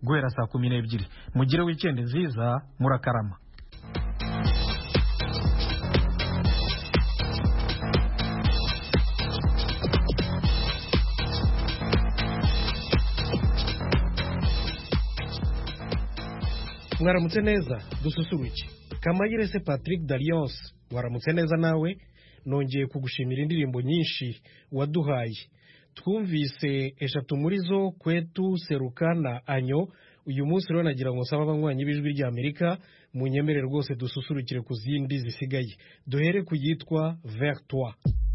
guhera saa 12. Mugire weekend nziza, murakarama. Mwaramutse neza, dususuruke. Kamayirese Patrick d'Alliance, waramutse neza nawe, nongeye kugushimira indirimbo nyinshi waduhaye. Twumvise eshatu muri zo, Kwetu, Seruka na Anyo. Uyu munsi rero nagira ngo nsaba abanywanyi b'ijwi rya Amerika munyemere rwose dususurukire ku zindi zisigaye. Duhere ku yitwa Vers toi.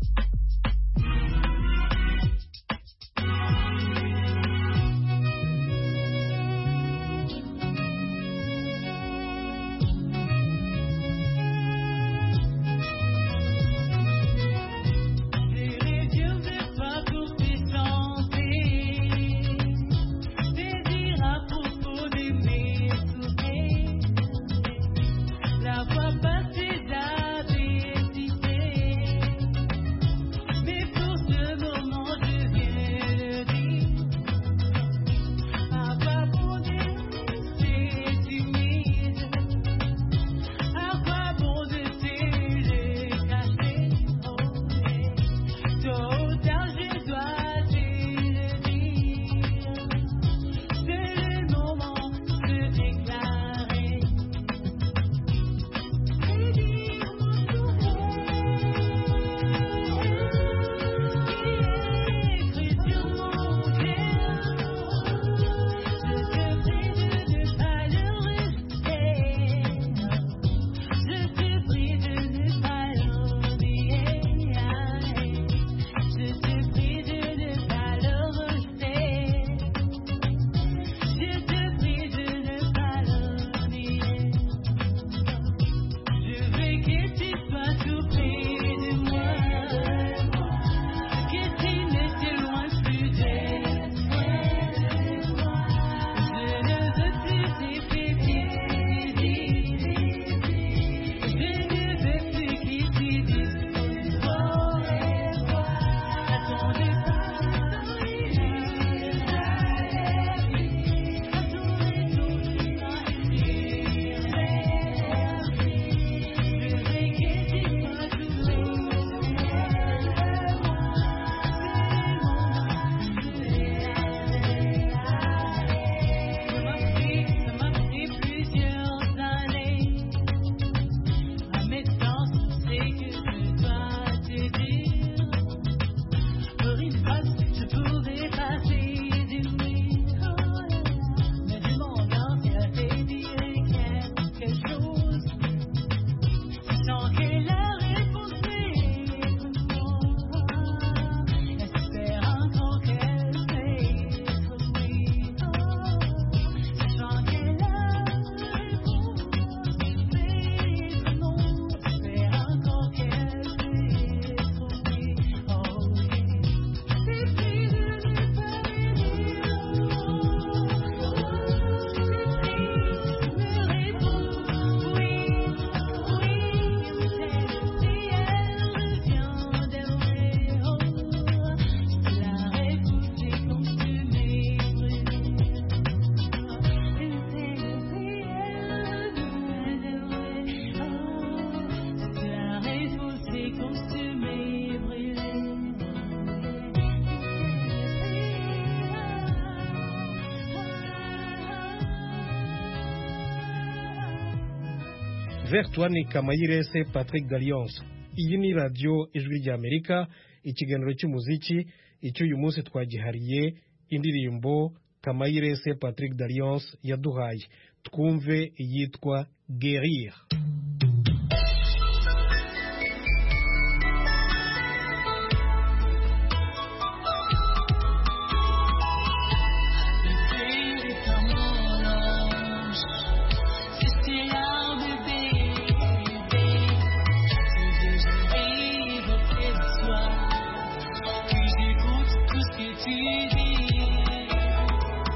Vers toi ni Kamayirese Patrick d'Alliance. Iyi ni radio ijwi rya Amerika, ikiganiro cy'umuziki, icyo uyu munsi twagihariye indirimbo Kamayirese Patrick d'Alliance yaduhaye. Twumve yitwa Guérir.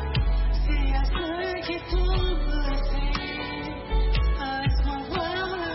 C'est à ceux qui sont passés, à ce moment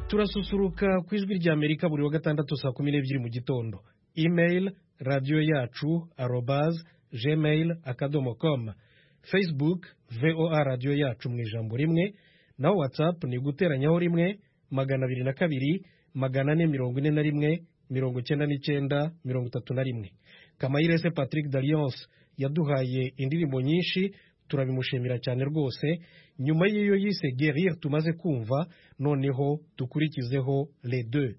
turasusuruka ku ijwi rya Amerika buri wa gatandatu saa 12 mu gitondo. Email radio yacu @gmail.com, Facebook VOA radio yacu mu ijambo rimwe, na WhatsApp ni guteranyaho rimwe 202 441 99 31. Kamayirese Patrick Daliance yaduhaye indirimbo nyinshi, turabimushimira cyane rwose. Nyuma y'iyo yise Guerrier tumaze kumva, noneho dukurikizeho les deux.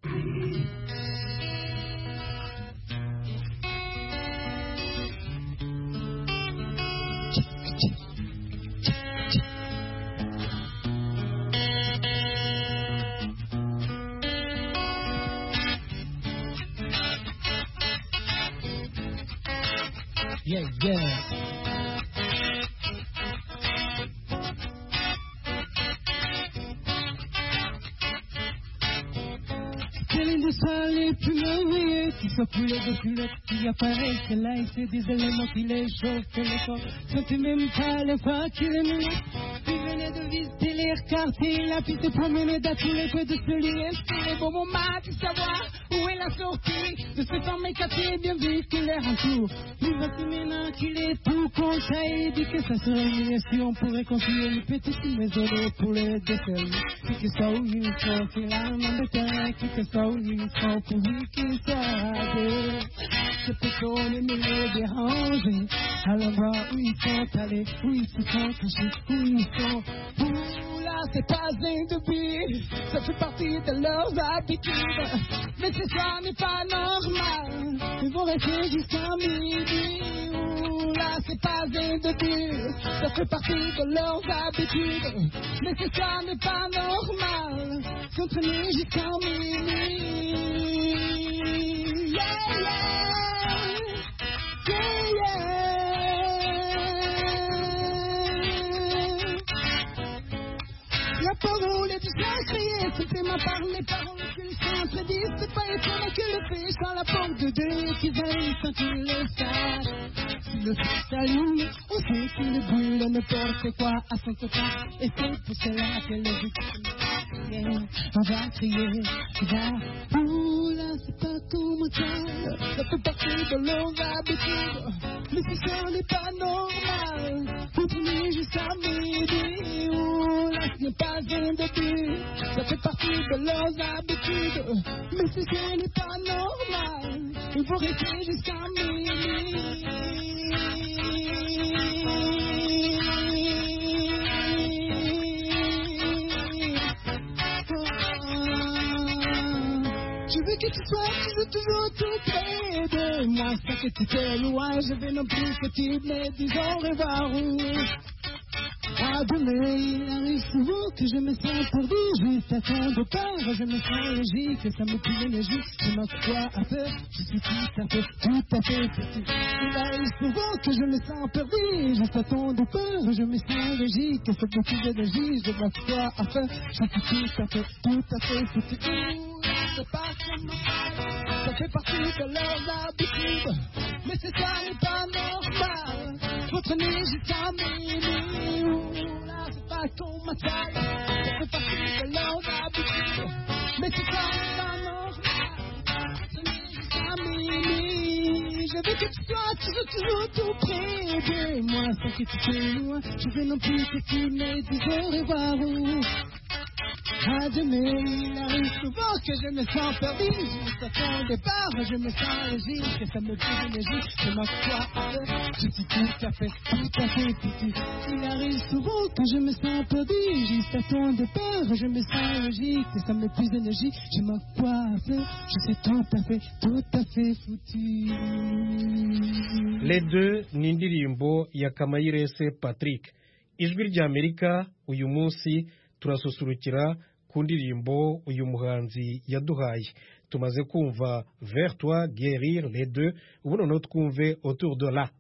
Yeah, yeah. Quel est le soir les plus merveilleux qui soit poulet de culotte qui apparaissent là et c'est des éléments qui les chauffent le corps. Sentais même pas le fois qu'il est mené. Puis venait de visiter les quartiers, la piste de promener dans tous les coins de ce lieu. C'est bon moment de savoir où est la sortie de ce temps mes quartiers bien vite qu'il les entoure. Il va se maintenant qu'il est tout conseil, dit que ça serait mieux si on pourrait continuer les petites maisons pour les déceler. Qui que ça où ils sont, c'est la main de terre, qui que ça où ils sont, pourvu qu'ils soient deux. Ce péton est mêlé dérangé, à l'endroit où ils sont allés, où ils se sont cachés, où ils sont. Ouh là, c'est pas un début, ça fait partie de leurs habitudes. Mais ce soir n'est pas normal, ils vont rester jusqu'à midi. Ouh là, c'est pas un début, ça fait partie de leurs habitudes. Mais ce soir n'est pas normal, s'entraîner jusqu'à midi. Yeah, yeah, yeah, yeah. La parole est du sacré, c'était ma part, les paroles qu'ils sont prédisent. C'est pas étonnant que le péché dans la porte de Dieu qui veille sans qu'il le sache. Si le feu s'allume, on sait qu'il brûle n'importe quoi à son côté. Et c'est pour cela que le victime, on va crier, va. Ouh là, c'est pas comme ça fait partie de leurs habitudes. Mais si ça n'est pas normal, vous prenez jusqu'à midi. Ouh là, ce n'est pas un début, ça fait partie de leurs habitudes. Mais si ce n'est pas normal, il faut rester jusqu'à midi. Je veux que tu sois toujours tout près de moi. Sans que tu te loin, je veux non plus que tu me dises au revoir. À demain, il arrive souvent que je me sens perdu. Juste à ton départ, je me sens logique, ça me pue l'énergie. Je m'en crois à peur, je suis tout à fait petit. Il arrive souvent que je me sens perdu. Juste à ton départ, je me sens logique, ça me pue l'énergie. Je m'en crois à peur, je suis tout à fait petit. C'est pas comme ça fait partie de leurs habitudes. Mais c'est ça n'est pas normal, faut traîner jusqu'à minuit. Là c'est pas comme ça fait partie de leurs habitudes. Mais c'est ça n'est pas normal, faut traîner jusqu'à minuit. Je veux que tu sois toujours tout près de moi. Sans que tu te loin, je veux non plus que tu me dises au revoir. À demain, il arrive souvent que je me sens perdu. Juste à ton départ, je me sens logique, que ça me fait l'énergie, je m'en crois à l'heure. Je suis tout à fait petit. Il arrive souvent que je me sens perdu. Juste à ton départ, je me sens logique, que ça me plus d'énergie, je m'en crois à l'heure. Je suis tout à fait foutu. Les deux ni indirimbo ya Kamayirese Patrick. Ijwi rya Amerika uyu munsi turasusurukira ku ndirimbo uyu muhanzi yaduhaye. Tumaze kumva Vers toi, Guérir, les deux. Ubu noneho twumve Autour de là.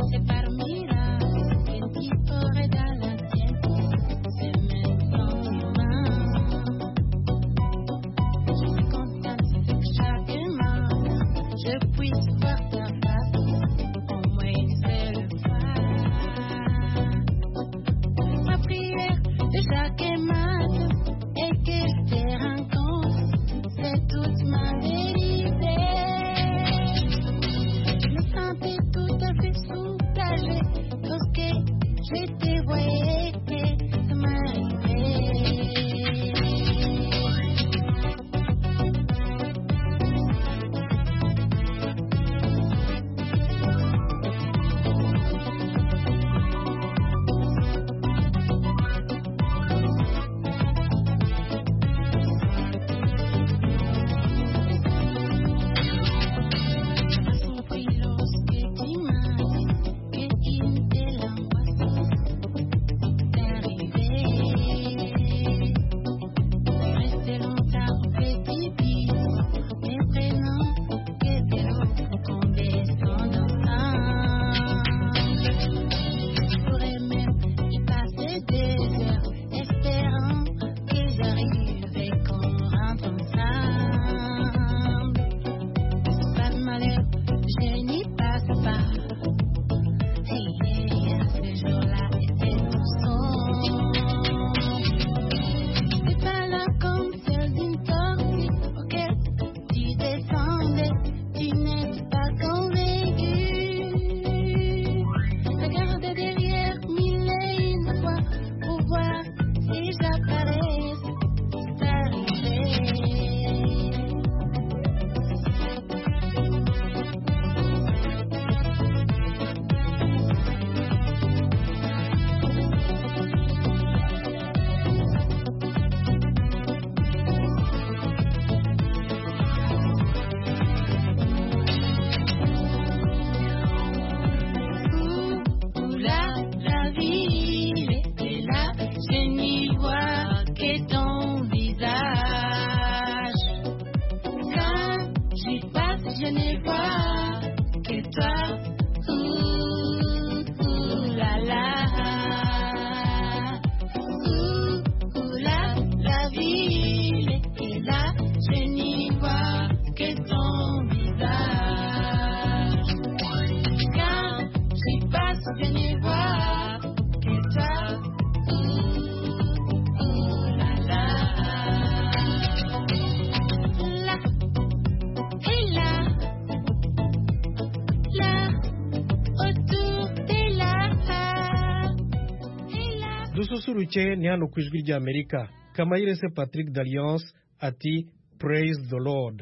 dususuruke ni hano ku ijwi ry'Amerika. Kamayirese Patrick d'Alliance ati praise the Lord.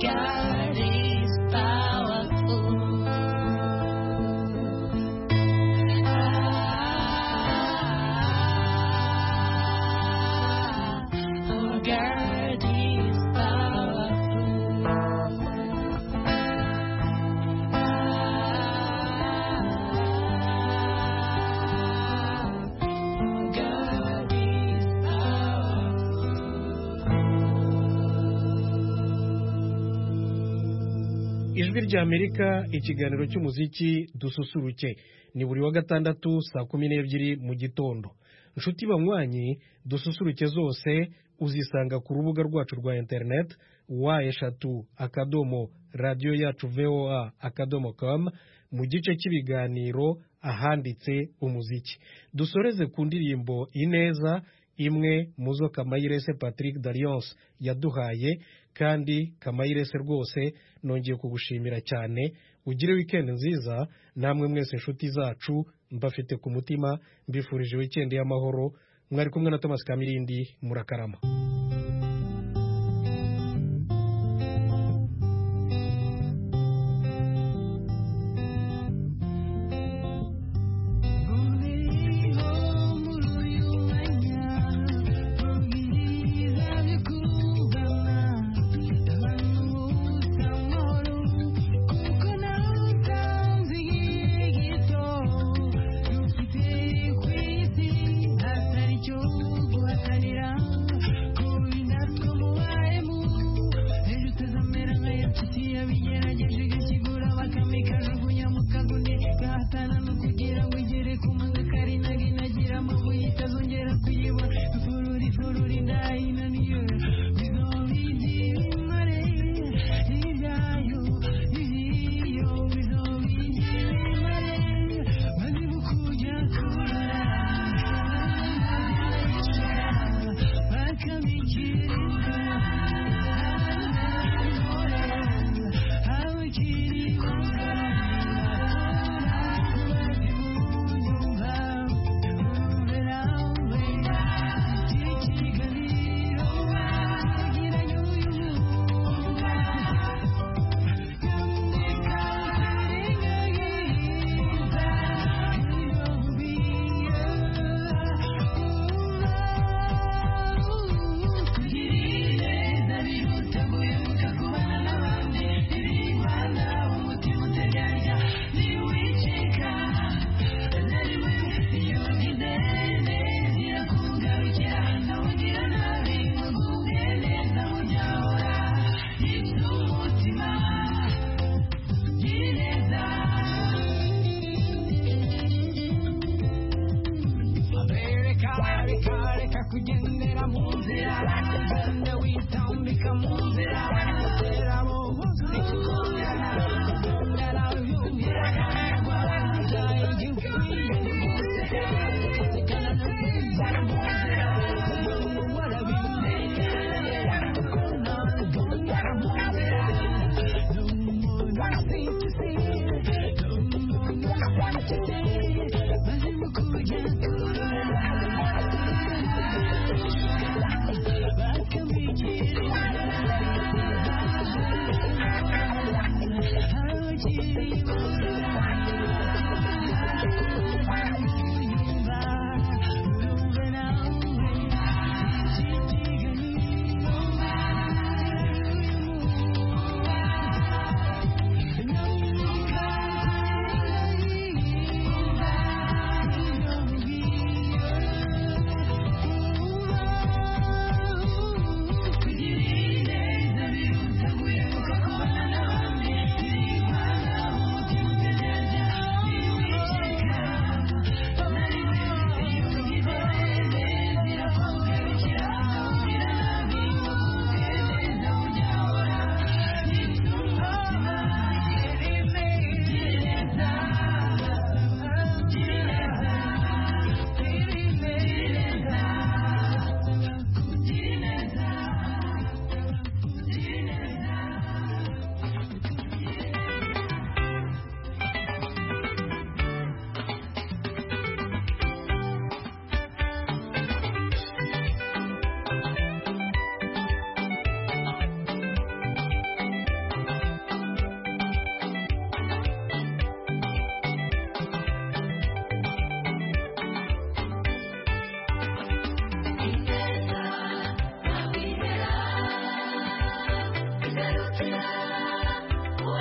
God is powerful. Our God is ijwi ry'Amerika, ikiganiro cy'umuziki dususuruke ni buri wa gatandatu saa 12 mu gitondo. Inshuti banywanyi, dususuruke zose uzisanga ku rubuga rwacu rwa internet wa@radioyacu.voa.com mu gice cy'ibiganiro ahanditse umuziki. Dusoreze ku ndirimbo Ineza, imwe muzo Kamayirese Patrick Darius yaduhaye, kandi Kamayirese rwose nongeye kugushimira cyane. Ugire weekend nziza, namwe mwese inshuti zacu mbafite ku mutima, mbifurije weekend y'amahoro. Mwari kumwe na Thomas Kamirindi, murakarama.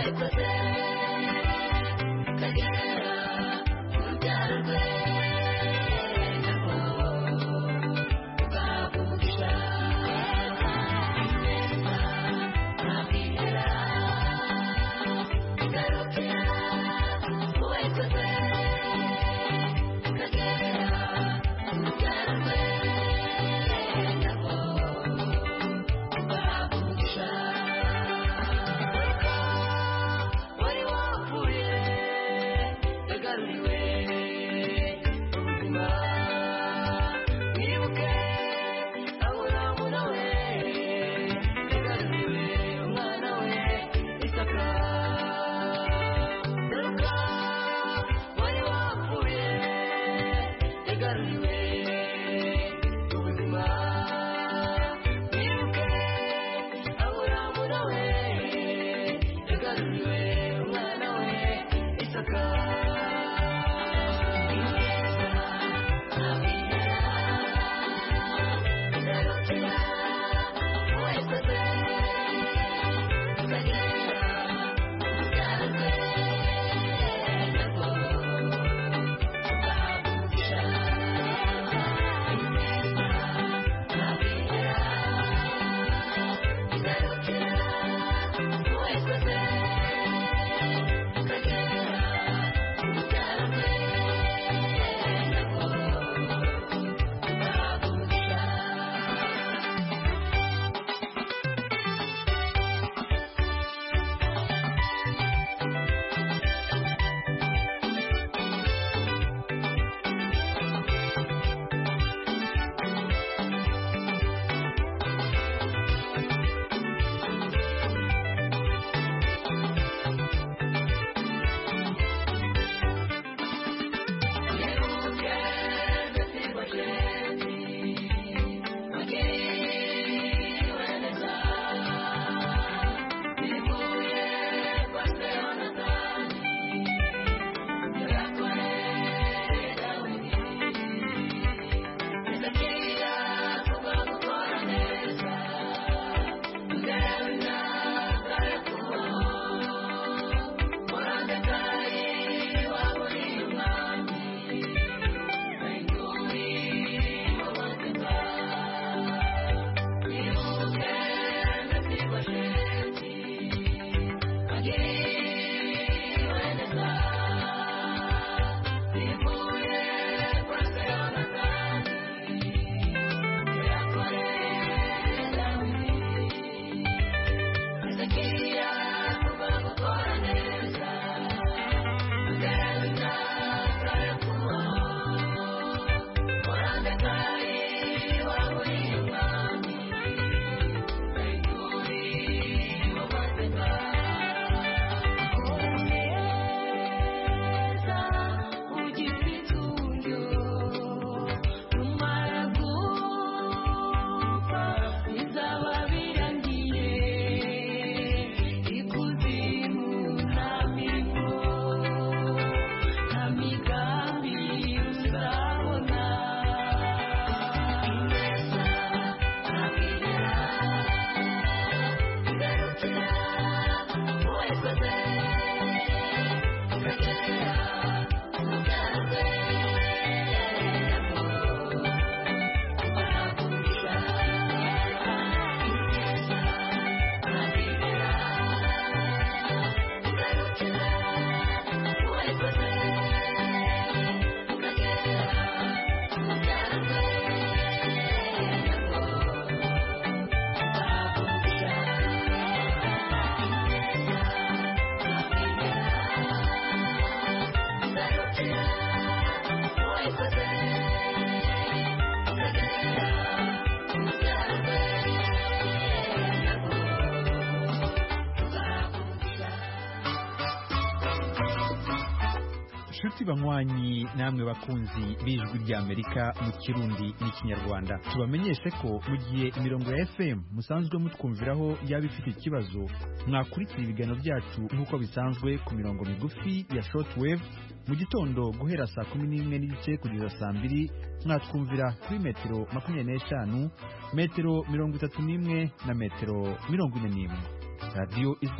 Nshuti banywanyi namwe bakunzi b'ijwi ry'Amerika mu Kirundi n'Ikinyarwanda, tubamenyeshe ko mu gihe imirongo ya FM musanzwe mutwumviraho yaba ifite ikibazo, mwakurikira ibiganiro byacu nk'uko bisanzwe ku mirongo migufi ya shortwave mu gitondo guhera saa 11:30 kugeza saa 2, mwatwumvira kuri metero 25, metero 31 na metero 41. Radio